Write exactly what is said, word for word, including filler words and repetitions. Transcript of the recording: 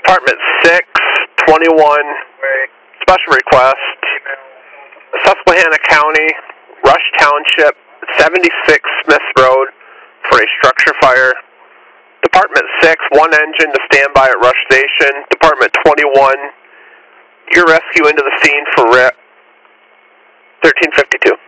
Department six, twenty-one, special request, Susquehanna County, Rush Township, seventy-six Smith Road for a structure fire. Department six, one engine to stand by at Rush Station. Department twenty-one, your rescue into the scene for thirteen fifty-two.